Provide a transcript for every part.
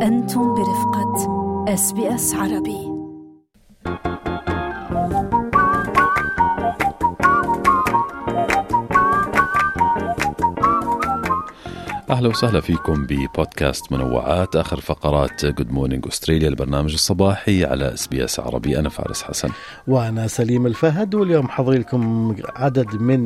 أنتم برفقة SBS عربي. أهلا وسهلا فيكم ببودكاست منوعات، آخر فقرات Good Morning Australia، البرنامج الصباحي على SBS عربي. أنا فارس حسن وأنا سليم الفهد، واليوم حضر لكم عدد من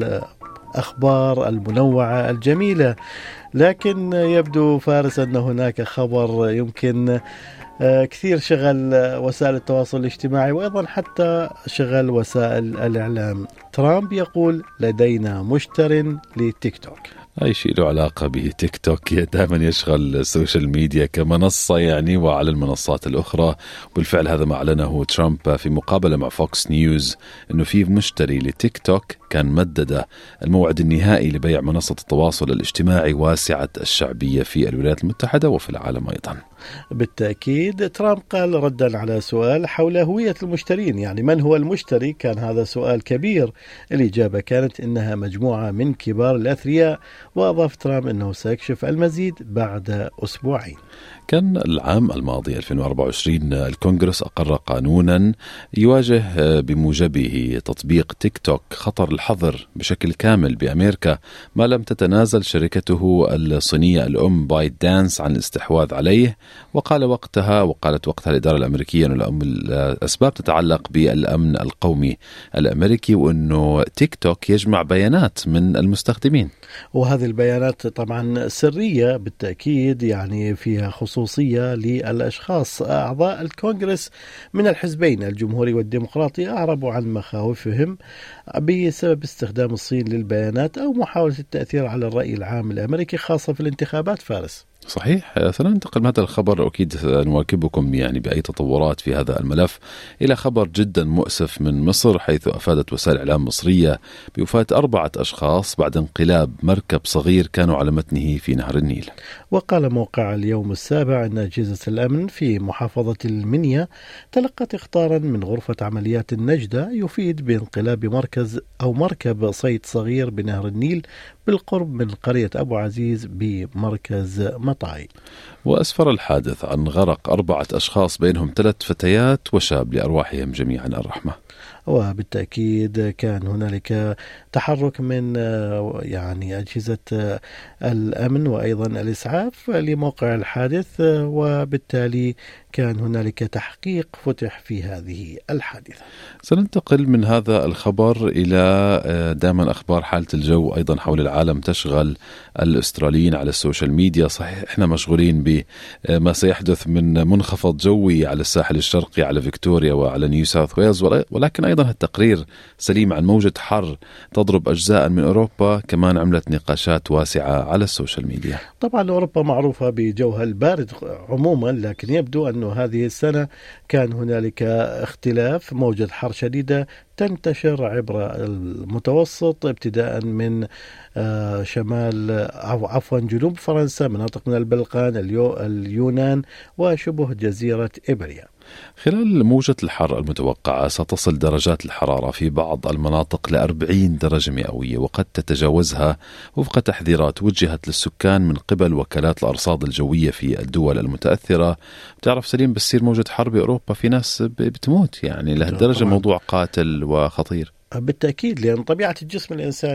الأخبار المنوعة الجميلة. لكن يبدو فارس أن هناك خبر يمكن كثير شغل وسائل التواصل الاجتماعي وأيضا حتى شغل وسائل الإعلام. ترامب يقول لدينا مشتر لتيك توك. أي شيء له علاقة بتيك توك دائما يشغل السوشيال ميديا كمنصة وعلى المنصات الأخرى. بالفعل هذا ما أعلنه ترامب في مقابلة مع فوكس نيوز، أنه في مشتري لتيك توك كان مدد الموعد النهائي لبيع منصة التواصل الاجتماعي واسعة الشعبية في الولايات المتحدة وفي العالم أيضا. بالتأكيد ترامب قال ردا على سؤال حول هوية المشترين، من هو المشتري؟ كان هذا سؤال كبير. الإجابة كانت إنها مجموعة من كبار الأثرياء، وأضاف ترامب أنه سيكشف المزيد بعد أسبوعين. كان العام الماضي 2024 الكونغرس أقر قانونا يواجه بموجبه تطبيق تيك توك خطر الحظر بشكل كامل بأمريكا، ما لم تتنازل شركته الصينية الأم بايت دانس عن الاستحواذ عليه. وقالت وقتها الإدارة الأمريكية أن الأسباب تتعلق بالأمن القومي الأمريكي، وأنه تيك توك يجمع بيانات من المستخدمين، وهذه البيانات طبعا سرية بالتأكيد، فيها خصوصية للأشخاص. أعضاء الكونغرس من الحزبين الجمهوري والديمقراطي أعربوا عن مخاوفهم بسبب استخدام الصين للبيانات أو محاولة التأثير على الرأي العام الأمريكي، خاصة في الانتخابات. فارس صحيح. سننتقل من هذا الخبر، أكيد نواكبكم بأي تطورات في هذا الملف، إلى خبر جدا مؤسف من مصر، حيث أفادت وسائل إعلام مصرية بوفاة 4 أشخاص بعد انقلاب مركب صغير كانوا على متنه في نهر النيل. وقال موقع اليوم السابع أن أجهزة الأمن في محافظة المنيا تلقت إخطارا من غرفة عمليات النجدة يفيد بانقلاب مركب صيد صغير بنهر النيل بالقرب من قرية أبو عزيز بمركز مطاي. وأسفر الحادث عن غرق 4 أشخاص بينهم 3 فتيات وشاب، لأرواحهم جميعا الرحمة. وبالتأكيد كان هنالك تحرك من أجهزة الأمن وأيضا الإسعاف لموقع الحادث، وبالتالي كان هنالك تحقيق فتح في هذه الحادثة. سننتقل من هذا الخبر إلى دائما أخبار حالة الجو أيضا حول العالم تشغل الأستراليين على السوشيال ميديا. صحيح إحنا مشغولين بما سيحدث من منخفض جوي على الساحل الشرقي، على فيكتوريا وعلى نيو ساوث ويلز، ولكن أيضا التقرير سليم عن موجة حر تضرب أجزاء من أوروبا كمان عملت نقاشات واسعة على السوشيال ميديا. طبعا أوروبا معروفة بجوها البارد عموما، لكن يبدو أن هذه السنة كان هنالك اختلاف، موجة حر شديدة تنتشر عبر المتوسط ابتداء من جنوب فرنسا، مناطق من البلقان، اليونان وشبه جزيرة إبريا. خلال موجة الحر المتوقعة ستصل درجات الحرارة في بعض المناطق ل40 درجة مئوية، وقد تتجاوزها وفق تحذيرات وجهت للسكان من قبل وكالات الأرصاد الجوية في الدول المتأثرة. بتعرف سليم، بتصير موجة حر بأوروبا في ناس بتموت لهالدرجة، موضوع قاتل وخطير. بالتأكيد، لأن طبيعة الجسم الإنسان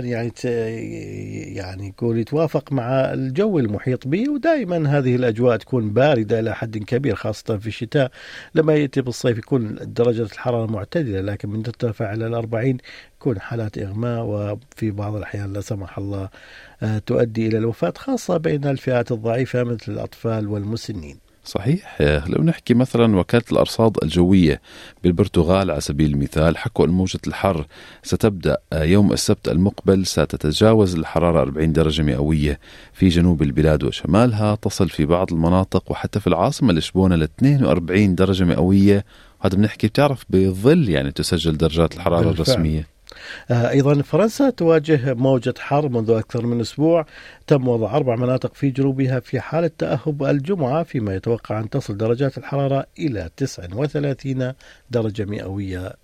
يكون يتوافق مع الجو المحيط به، ودائما هذه الأجواء تكون باردة إلى حد كبير، خاصة في الشتاء. لما يأتي بالصيف يكون درجة الحرارة معتدلة، لكن من ترتفع إلى 40 يكون حالات إغماء، وفي بعض الأحيان لا سمح الله تؤدي إلى الوفاة، خاصة بين الفئات الضعيفة مثل الأطفال والمسنين. صحيح. لو نحكي مثلا وكالة الأرصاد الجوية بالبرتغال على سبيل المثال، حكوا أن موجة الحر ستبدأ يوم السبت المقبل، ستتجاوز الحرارة 40 درجة مئوية في جنوب البلاد وشمالها، تصل في بعض المناطق وحتى في العاصمة لشبونة ل 42 درجة مئوية. هذا بنحكي بتعرف بظل تسجل درجات الحرارة الرسمية. أيضا فرنسا تواجه موجة حر منذ أكثر من أسبوع، تم وضع 4 مناطق في جنوبها في حالة تأهب الجمعة، فيما يتوقع أن تصل درجات الحرارة إلى 39 درجة مئوية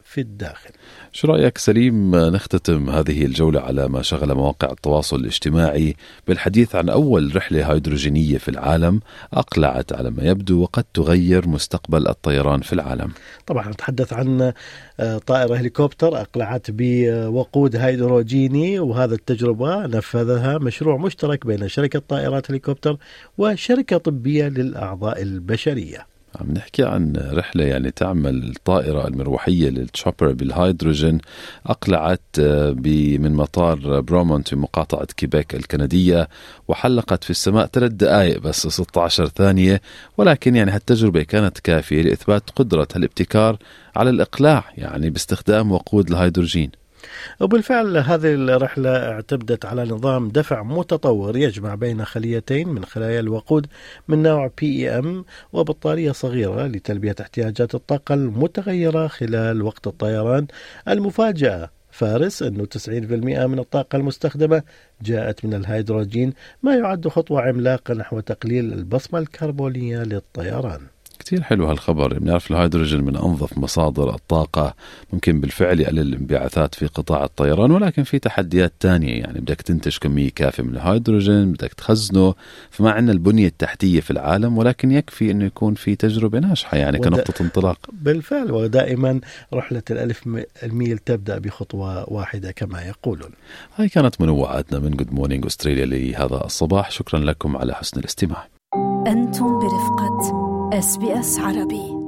في الداخل. شو رأيك سليم نختتم هذه الجولة على ما شغل مواقع التواصل الاجتماعي بالحديث عن أول رحلة هيدروجينية في العالم أقلعت على ما يبدو وقد تغير مستقبل الطيران في العالم؟ طبعا نتحدث عن طائرة هليكوبتر أقلعت بوقود هيدروجيني، وهذا التجربة نفذها مشروع مشترك بين شركة طائرات هليكوبتر وشركة طبية للأعضاء البشرية. عم نحكي عن رحلة يعني تعمل الطائرة المروحية للتشوبر بالهيدروجين أقلعت من مطار برومونت في مقاطعة كيبيك الكندية، وحلقت في السماء 3 دقائق بس 16 ثانية، ولكن يعني هالتجربة كانت كافية لإثبات قدرة هالابتكار على الإقلاع يعني باستخدام وقود الهيدروجين. وبالفعل هذه الرحلة اعتمدت على نظام دفع متطور يجمع بين خليتين من خلايا الوقود من نوع PEM وبطارية صغيرة لتلبية احتياجات الطاقة المتغيرة خلال وقت الطيران. المفاجأة فارس أنه 90% من الطاقة المستخدمة جاءت من الهيدروجين، ما يعد خطوة عملاقة نحو تقليل البصمة الكربونية للطيران. كتير حلو هالخبر. بنعرف الهيدروجين من أنظف مصادر الطاقة، ممكن بالفعل يقلل الانبعاثات في قطاع الطيران، ولكن في تحديات تانية. يعني بدك تنتج كمية كافية من الهيدروجين، بدك تخزنه، فما عندنا البنية التحتية في العالم، ولكن يكفي أنه يكون في تجربة ناجحة يعني كنقطة انطلاق. بالفعل، ودائما رحلة 1000 الميل تبدأ بخطوة واحدة كما يقولون. هاي كانت منوعاتنا من Good Morning أستراليا لهذا الصباح. شكرا لكم على حسن الاستماع. أنتم برفقة SBS عربي.